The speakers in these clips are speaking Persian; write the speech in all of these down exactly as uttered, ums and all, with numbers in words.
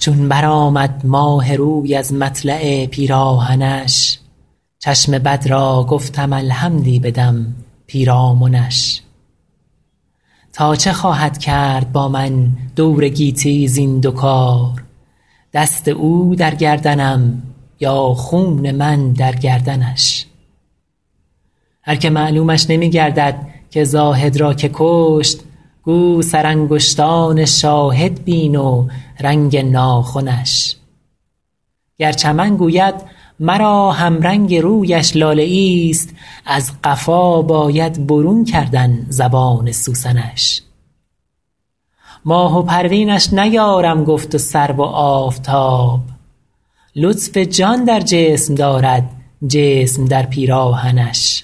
چون برآمد ماه روی از مطلع پیراهنش، چشم بد را گفتم الحمدی بدم پیرامنش. تا چه خواهد کرد با من دور گیتی زین دو کار، دست او در گردنم یا خون من در گردنش. هر که معلومش نمی گردد که زاهد را که کشت، گو سرانگشتان شاهد بین و رنگ ناخنش. گر چمن گوید مرا همرنگ رویش لاله ایست، از قفا باید برون کردن زبان سوسنش. ماه و پروینش نیارم گفت و سرو و آفتاب، لطف جان در جسم دارد جسم در پیراهنش.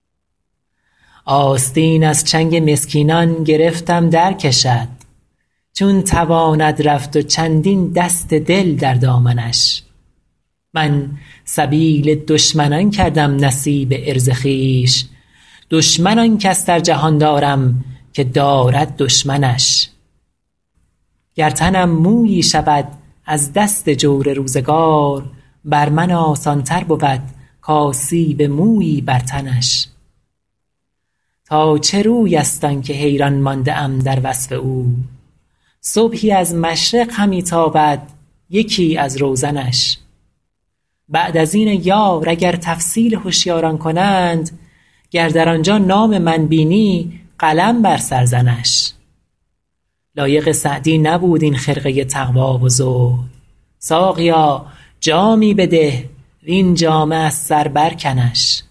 آستین از چنگ مسکینان گرفتم در کشد، چون تواند رفت و چندین دست دل در دامنش. من سبیل دشمنان کردم نصیب عرض خویش، دشمن آن کس در جهان دارم که دارد دشمنش. گر تنم مویی شود از دست جور روزگار، بر من آسان تر بود کآسیب مویی بر تنش. تا چه روی است آن که حیران مانده ام در وصف او، صبحی از مشرق همی تابد یکی از روزنش. بعد از این یار اگر تفصیل هشیاران کنند، گر در آنجا نام من بینی قلم بر سر زنش. لایق سعدی نبود این خرقه تقوی و زهد، ساقیا جامی بده وین جامه از سر برکنش.